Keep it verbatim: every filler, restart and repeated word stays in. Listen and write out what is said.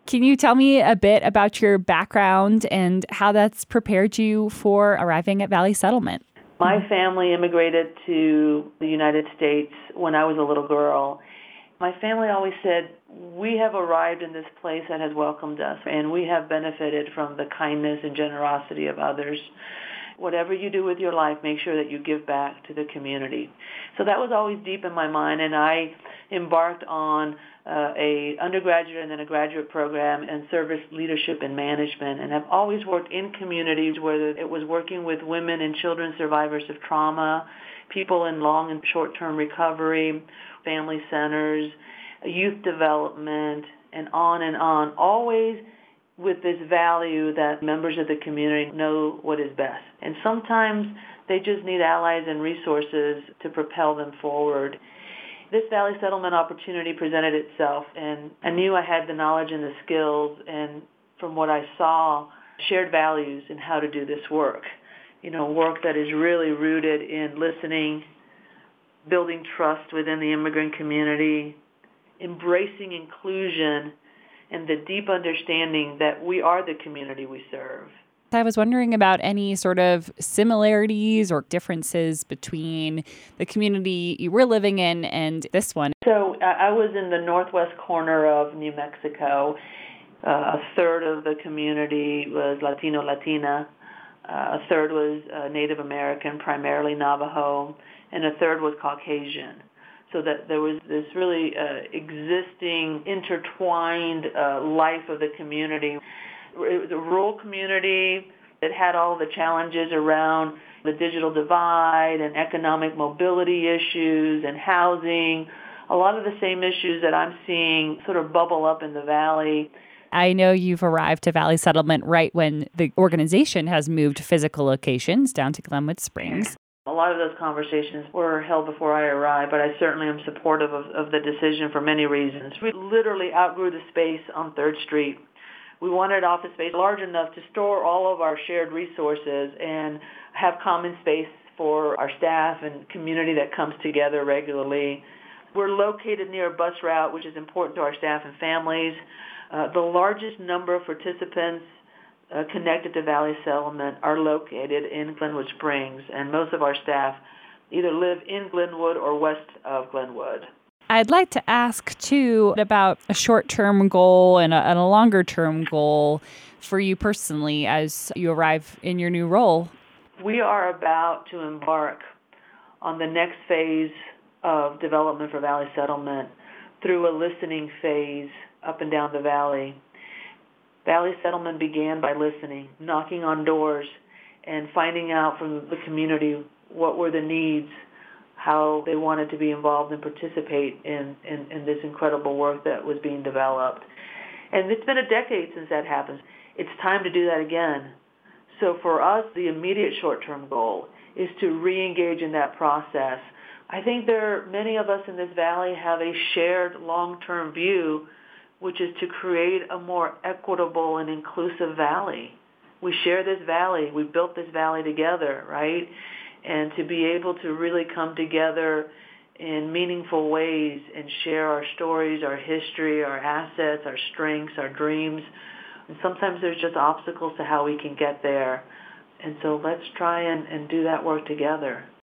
Can you tell me a bit about your background and how that's prepared you for arriving at Valley Settlement? My family immigrated to the United States when I was a little girl. My family always said, we have arrived in this place that has welcomed us, and we have benefited from the kindness and generosity of others. Whatever you do with your life, make sure that you give back to the community. So that was always deep in my mind, and I embarked on uh, a undergraduate and then a graduate program in service leadership and management, and have always worked in communities, whether it was working with women and children survivors of trauma, people in long and short-term recovery, family centers, youth development, and on and on, always with this value that members of the community know what is best. And sometimes they just need allies and resources to propel them forward. This Valley Settlement opportunity presented itself, and I knew I had the knowledge and the skills, and from what I saw, shared values in how to do this work. You know, work that is really rooted in listening, building trust within the immigrant community, embracing inclusion, and the deep understanding that we are the community we serve. I was wondering about any sort of similarities or differences between the community you were living in and this one. So uh, I was in the northwest corner of New Mexico. Uh, a third of the community was Latino, Latina. Uh, a third was uh, Native American, primarily Navajo, and a third was Caucasian. So that there was this really uh, existing, intertwined uh, life of the community. It was a rural community that had all the challenges around the digital divide and economic mobility issues and housing, a lot of the same issues that I'm seeing sort of bubble up in the Valley. I know you've arrived to Valley Settlement right when the organization has moved physical locations down to Glenwood Springs. A lot of those conversations were held before I arrived, but I certainly am supportive of, of the decision for many reasons. We literally outgrew the space on third Street. We wanted office space large enough to store all of our shared resources and have common space for our staff and community that comes together regularly. We're located near a bus route, which is important to our staff and families. Uh, the largest number of participants Uh, connected to Valley Settlement are located in Glenwood Springs, and most of our staff either live in Glenwood or west of Glenwood. I'd like to ask, too, about a short-term goal and a, and a longer-term goal for you personally as you arrive in your new role. We are about to embark on the next phase of development for Valley Settlement through a listening phase up and down the valley. Valley Settlement began by listening, knocking on doors, and finding out from the community what were the needs, how they wanted to be involved and participate in, in, in this incredible work that was being developed. And it's been a decade since that happened. It's time to do that again. So for us, the immediate short-term goal is to re-engage in that process. I think there are many of us in this valley have a shared long-term view, which is to create a more equitable and inclusive valley. We share this valley. We built this valley together, right? And to be able to really come together in meaningful ways and share our stories, our history, our assets, our strengths, our dreams. And sometimes there's just obstacles to how we can get there. And so let's try and, and do that work together.